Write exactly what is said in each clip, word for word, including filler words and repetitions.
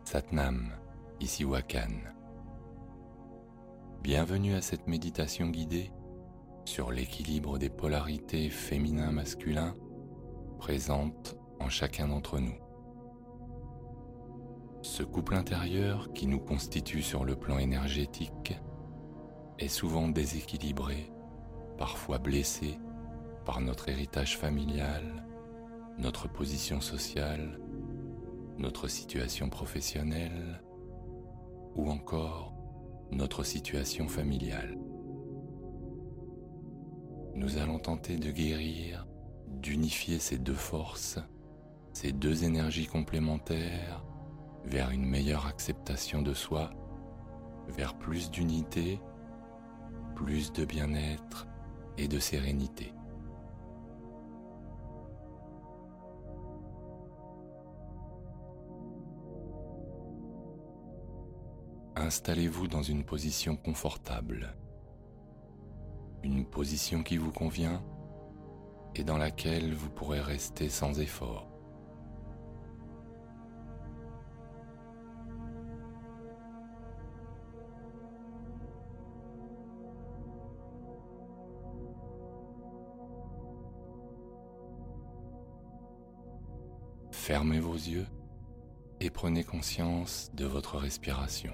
Satnam, ici Wakan. Bienvenue à cette méditation guidée sur l'équilibre des polarités féminin-masculin présentes en chacun d'entre nous. Ce couple intérieur qui nous constitue sur le plan énergétique est souvent déséquilibré, parfois blessé par notre héritage familial, notre position sociale, notre situation professionnelle ou encore notre situation familiale. Nous allons tenter de guérir, d'unifier ces deux forces, ces deux énergies complémentaires vers une meilleure acceptation de soi, vers plus d'unité, plus de bien-être et de sérénité. Installez-vous dans une position confortable, une position qui vous convient et dans laquelle vous pourrez rester sans effort. Fermez vos yeux et prenez conscience de votre respiration.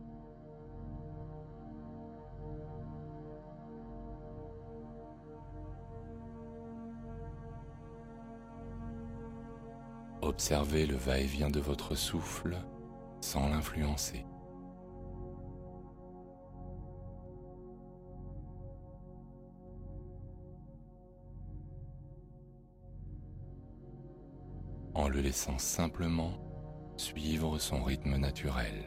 Observez le va-et-vient de votre souffle sans l'influencer. En le laissant simplement suivre son rythme naturel.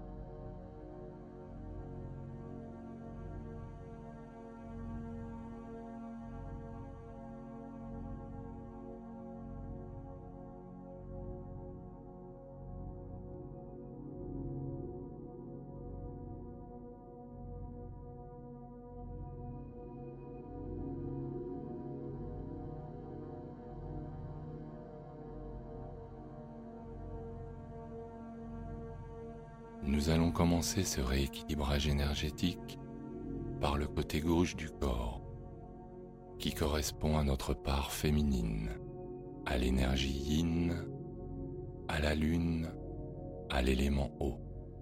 Nous allons commencer ce rééquilibrage énergétique par le côté gauche du corps, qui correspond à notre part féminine, à l'énergie yin, à la lune, à l'élément eau.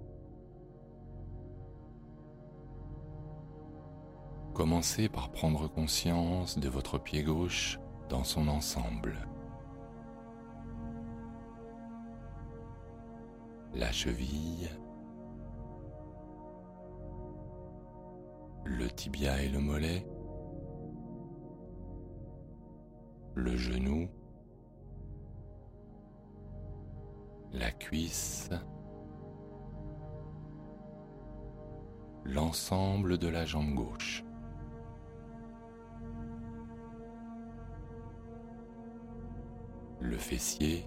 Commencez par prendre conscience de votre pied gauche dans son ensemble. La cheville, le tibia et le mollet, le genou, la cuisse, l'ensemble de la jambe gauche. Le fessier,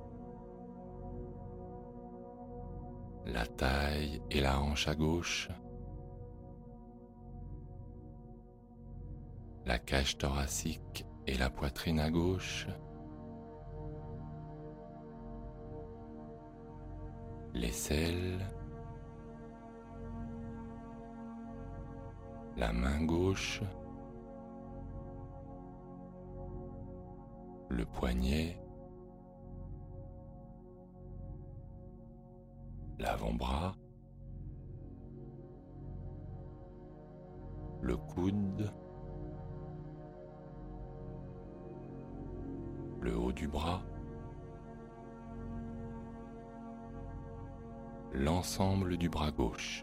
la taille et la hanche à gauche, la cage thoracique et la poitrine à gauche, l'aisselle, la main gauche, le poignet, l'avant-bras, le coude, le haut du bras, l'ensemble du bras gauche,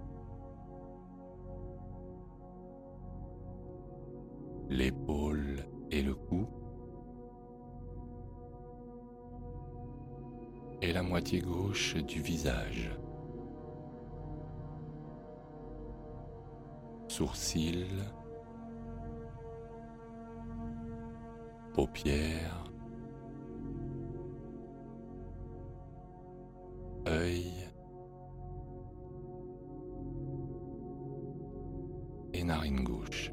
l'épaule et le cou, et la moitié gauche du visage, sourcils, paupières, œil et narine gauche.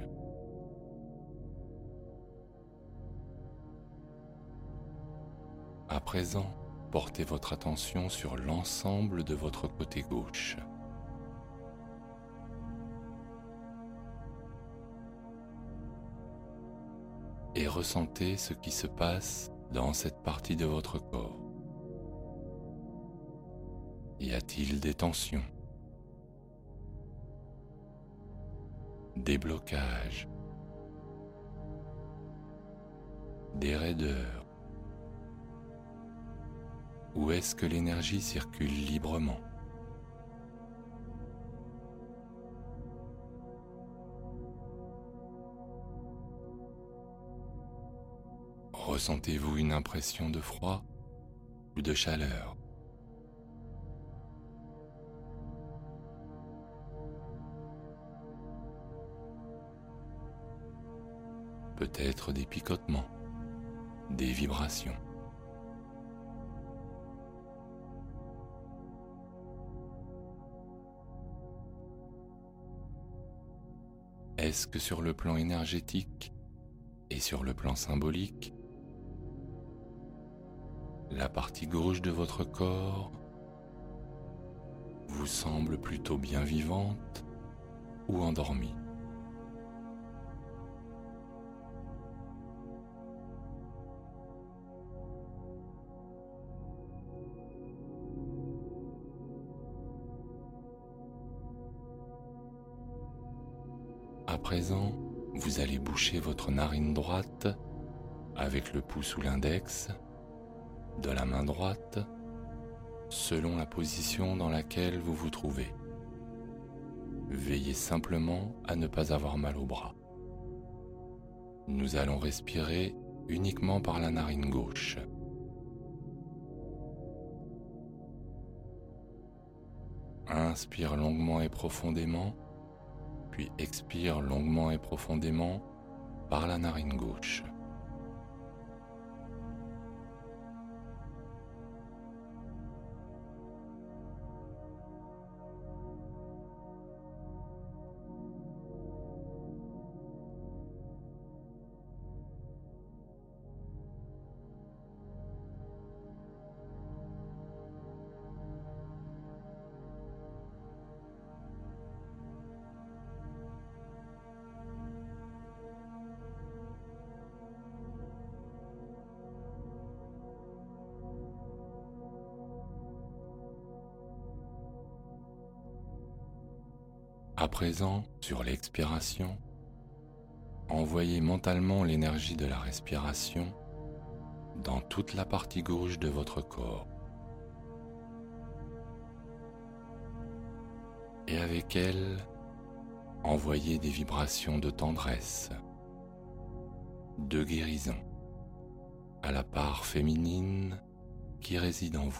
À présent, portez votre attention sur l'ensemble de votre côté gauche. Et ressentez ce qui se passe dans cette partie de votre corps. Y a-t-il des tensions, des blocages, des raideurs? Ou est-ce que l'énergie circule librement? Ressentez-vous une impression de froid ou de chaleur? Peut-être des picotements, des vibrations. Est-ce que sur le plan énergétique et sur le plan symbolique, la partie gauche de votre corps vous semble plutôt bien vivante ou endormie? À présent, vous allez boucher votre narine droite avec le pouce ou l'index de la main droite selon la position dans laquelle vous vous trouvez. Veillez simplement à ne pas avoir mal au bras. Nous allons respirer uniquement par la narine gauche. Inspire longuement et profondément, puis expire longuement et profondément par la narine gauche. À présent, sur l'expiration, envoyez mentalement l'énergie de la respiration dans toute la partie gauche de votre corps. Et avec elle, envoyez des vibrations de tendresse, de guérison à la part féminine qui réside en vous.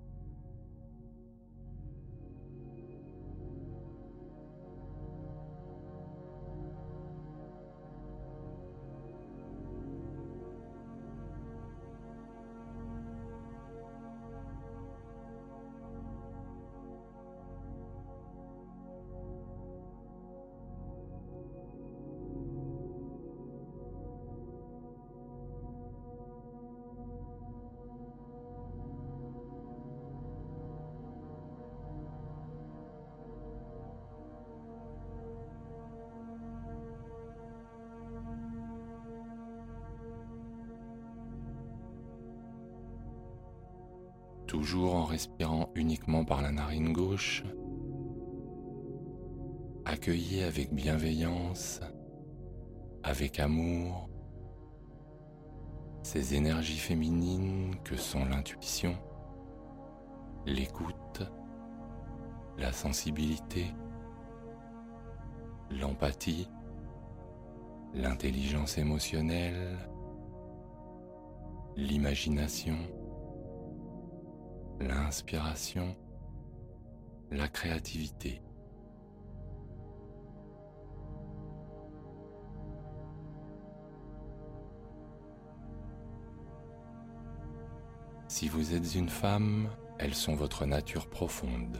Toujours en respirant uniquement par la narine gauche, accueillez avec bienveillance, avec amour, ces énergies féminines que sont l'intuition, l'écoute, la sensibilité, l'empathie, l'intelligence émotionnelle, l'imagination, l'inspiration, la créativité. Si vous êtes une femme, elles sont votre nature profonde.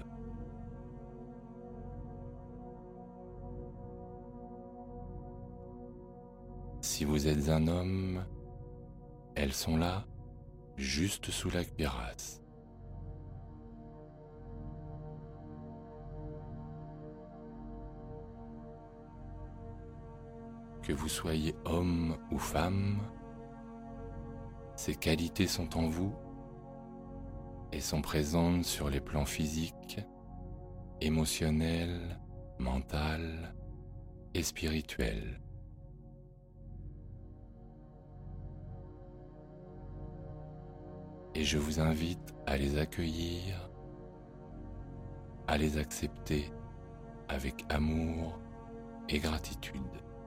Si vous êtes un homme, elles sont là juste sous la cuirasse. Que vous soyez homme ou femme, ces qualités sont en vous et sont présentes sur les plans physiques, émotionnels, mental et spirituel. Et je vous invite à les accueillir, à les accepter avec amour et gratitude.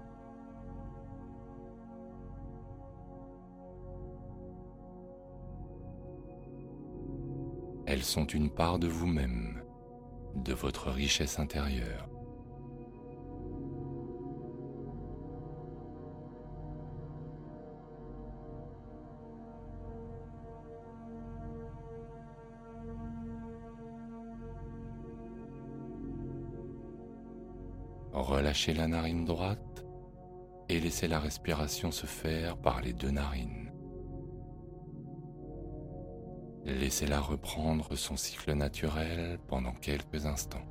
Elles sont une part de vous-même, de votre richesse intérieure. Relâchez la narine droite et laissez la respiration se faire par les deux narines. Laissez-la reprendre son cycle naturel pendant quelques instants.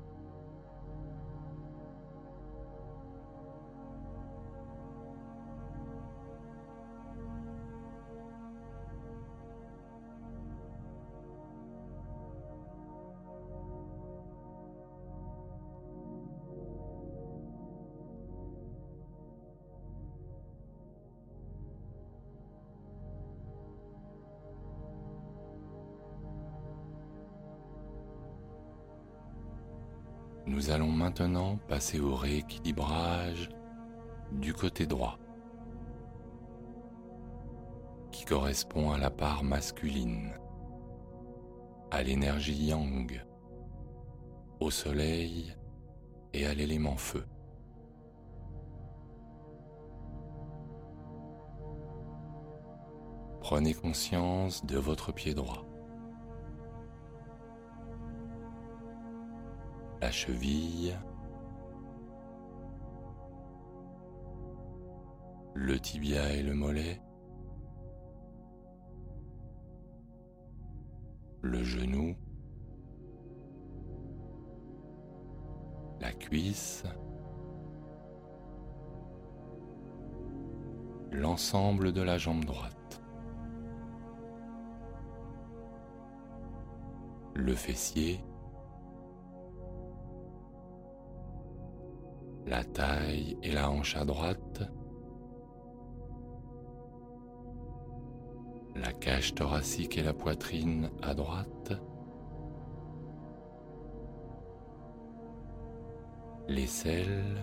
Nous allons maintenant passer au rééquilibrage du côté droit, qui correspond à la part masculine, à l'énergie yang, au soleil et à l'élément feu. Prenez conscience de votre pied droit. La cheville, le tibia et le mollet, le genou, la cuisse, l'ensemble de la jambe droite, le fessier, la taille et la hanche à droite, la cage thoracique et la poitrine à droite, l'aisselle,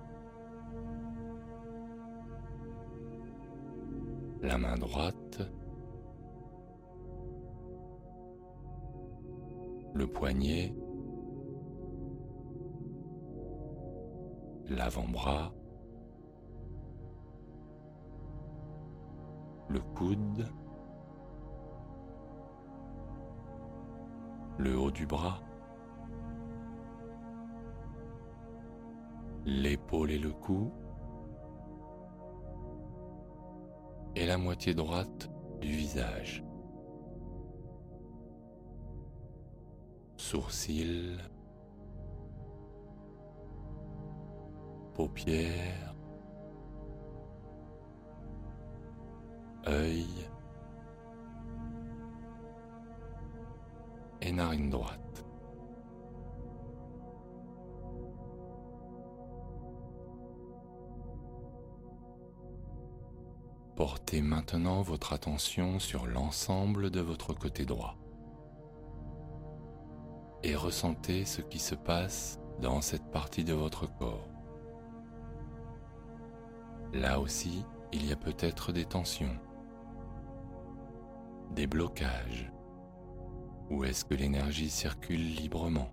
la main droite, le poignet, l'avant-bras, le coude, le haut du bras, l'épaule et le cou, et la moitié droite du visage. Sourcils, paupières, œil et narine droite. Portez maintenant votre attention sur l'ensemble de votre côté droit et ressentez ce qui se passe dans cette partie de votre corps. Là aussi, il y a peut-être des tensions, des blocages, ou est-ce que l'énergie circule librement?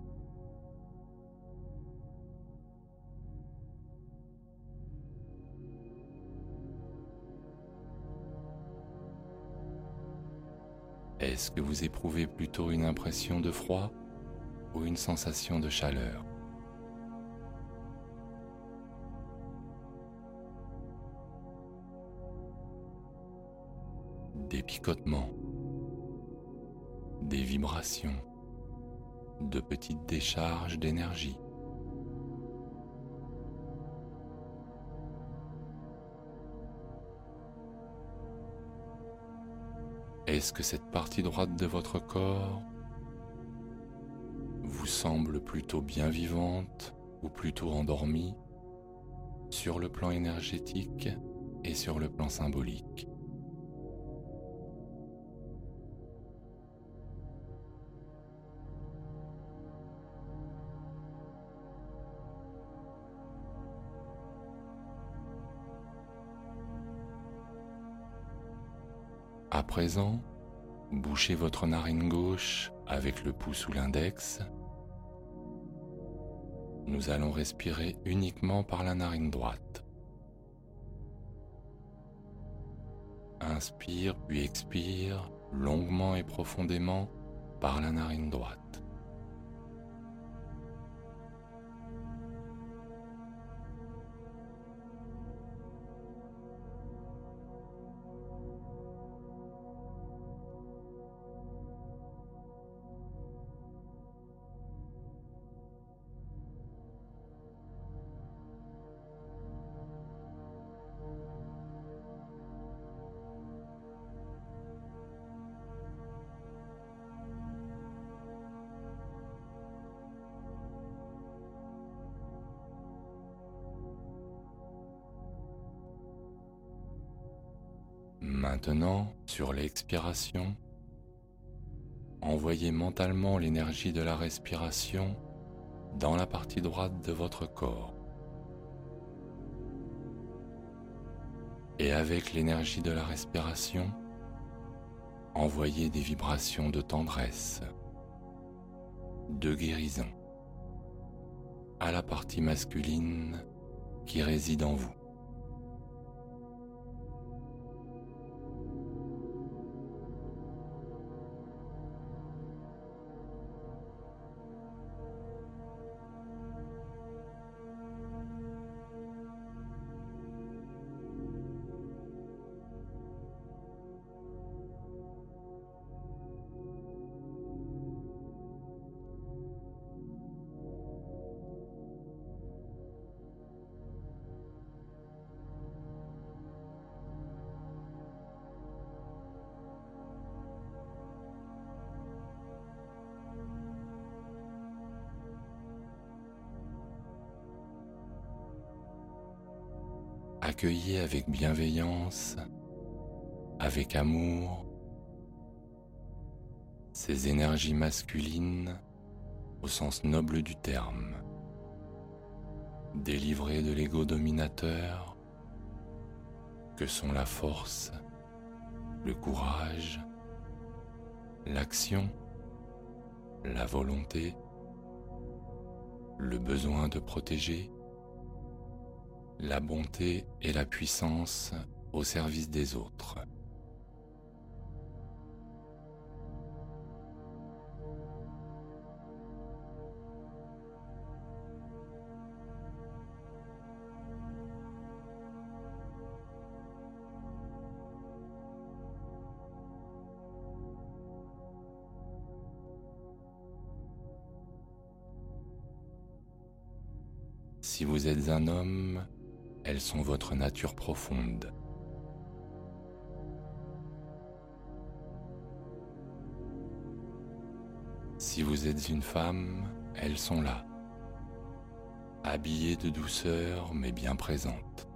Est-ce que vous éprouvez plutôt une impression de froid ou une sensation de chaleur? des picotements, des vibrations, de petites décharges d'énergie. Est-ce que cette partie droite de votre corps vous semble plutôt bien vivante ou plutôt endormie sur le plan énergétique et sur le plan symbolique? À présent, bouchez votre narine gauche avec le pouce ou l'index. Nous allons respirer uniquement par la narine droite. Inspire puis expire longuement et profondément par la narine droite. Maintenant, sur l'expiration, envoyez mentalement l'énergie de la respiration dans la partie droite de votre corps. Et avec l'énergie de la respiration, envoyez des vibrations de tendresse, de guérison à la partie masculine qui réside en vous. Accueillez avec bienveillance, avec amour, ces énergies masculines au sens noble du terme, délivrées de l'ego dominateur que sont la force, le courage, l'action, la volonté, le besoin de protéger, la bonté et la puissance au service des autres. Si vous êtes un homme, elles sont votre nature profonde. Si vous êtes une femme, elles sont là, habillées de douceur mais bien présentes.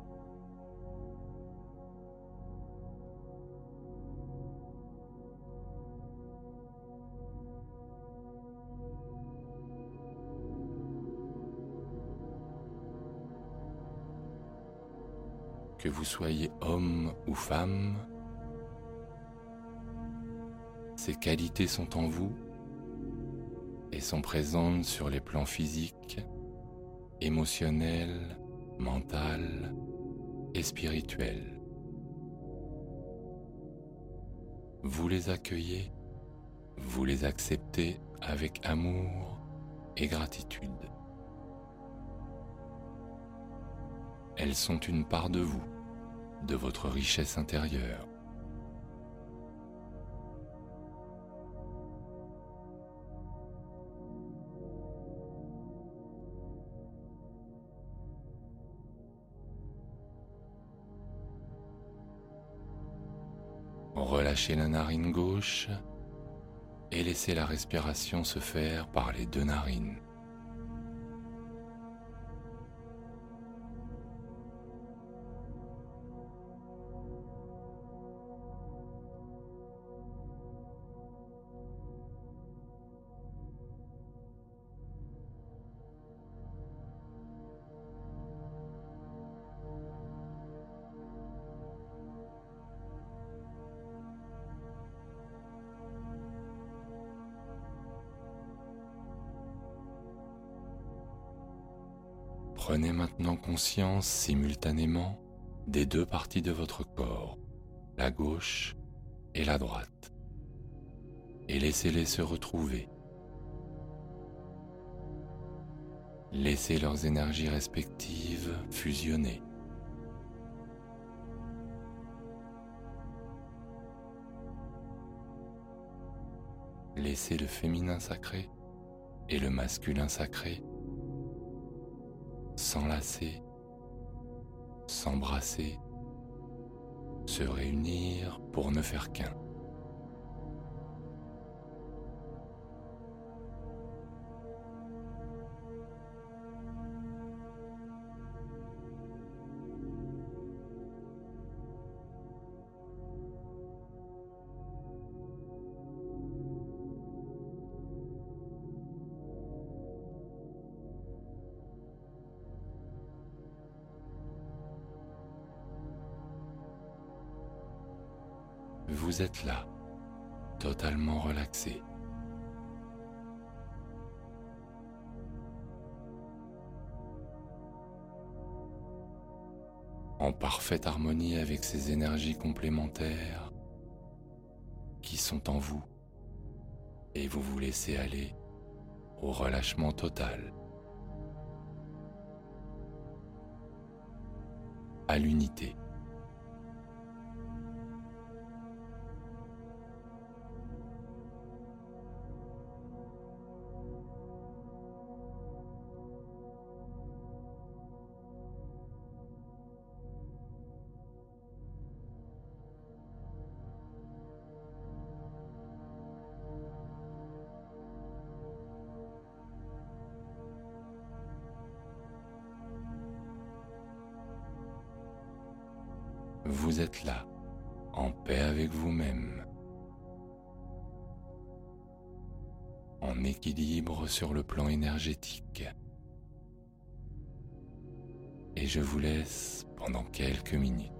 Que vous soyez homme ou femme, ces qualités sont en vous et sont présentes sur les plans physiques, émotionnels, mental et spirituel. Vous les accueillez, vous les acceptez avec amour et gratitude. Elles sont une part de vous, de votre richesse intérieure. Relâchez la narine gauche et laissez la respiration se faire par les deux narines. Prenez maintenant conscience simultanément des deux parties de votre corps, la gauche et la droite, et laissez-les se retrouver. Laissez leurs énergies respectives fusionner. Laissez le féminin sacré et le masculin sacré s'enlacer, s'embrasser, se réunir pour ne faire qu'un. Vous êtes là, totalement relaxé. En parfaite harmonie avec ces énergies complémentaires qui sont en vous, et vous vous laissez aller au relâchement total, à l'unité. Vous êtes là, en paix avec vous-même, en équilibre sur le plan énergétique. Et je vous laisse pendant quelques minutes.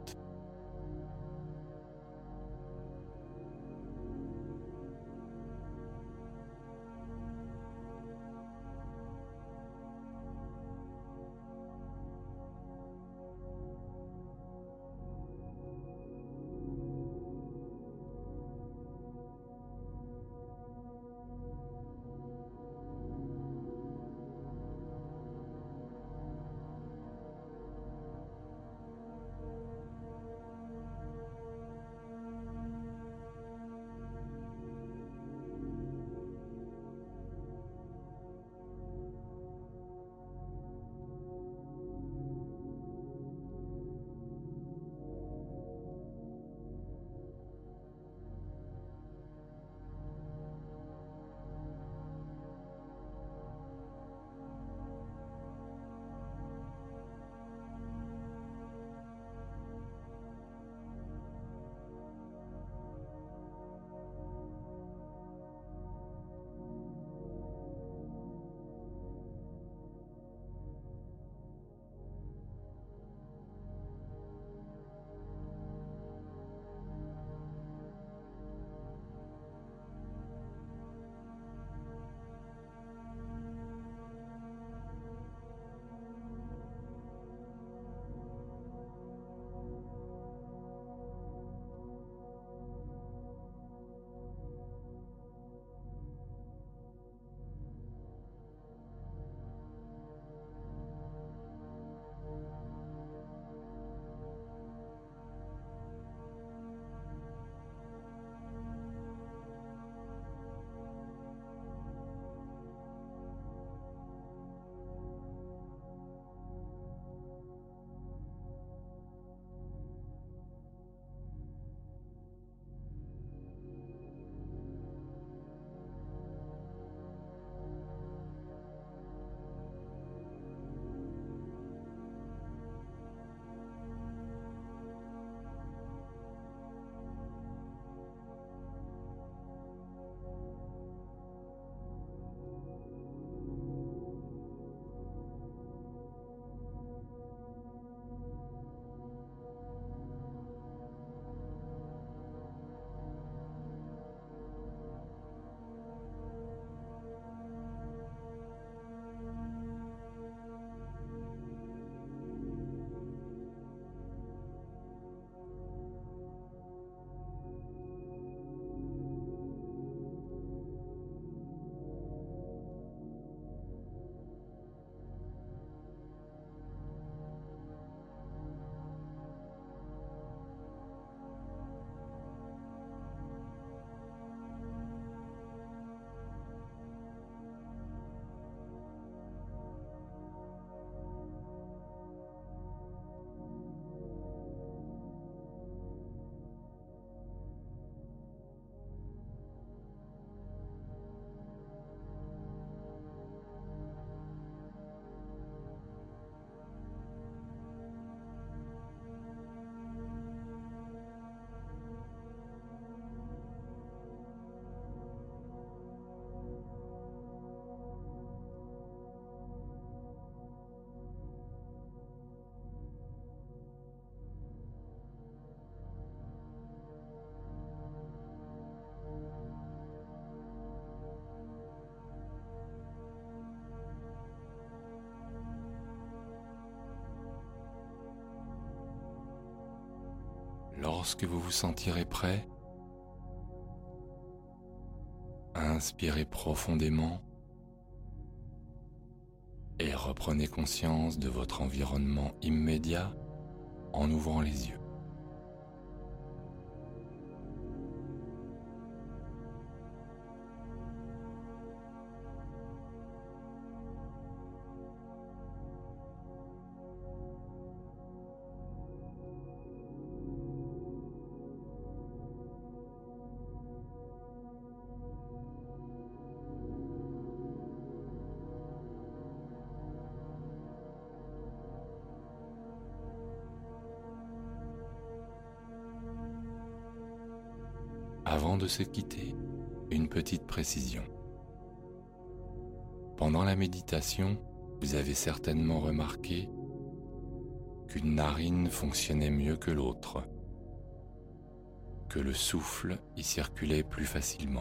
Lorsque vous vous sentirez prêt, inspirez profondément et reprenez conscience de votre environnement immédiat en ouvrant les yeux. Avant de se quitter, une petite précision. Pendant la méditation, vous avez certainement remarqué qu'une narine fonctionnait mieux que l'autre, que le souffle y circulait plus facilement.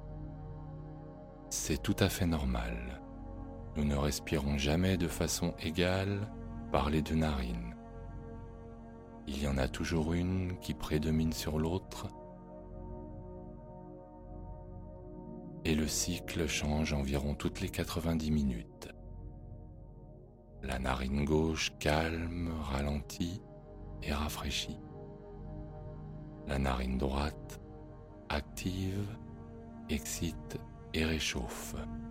C'est tout à fait normal. Nous ne respirons jamais de façon égale par les deux narines. Il y en a toujours une qui prédomine sur l'autre, et le cycle change environ toutes les quatre-vingt-dix minutes. La narine gauche calme, ralentit et rafraîchit. La narine droite active, excite et réchauffe.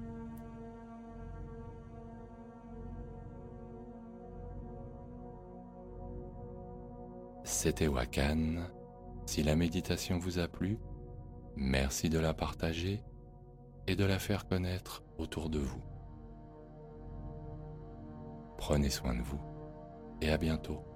C'était Wakan. Si la méditation vous a plu, merci de la partager et de la faire connaître autour de vous. Prenez soin de vous et à bientôt.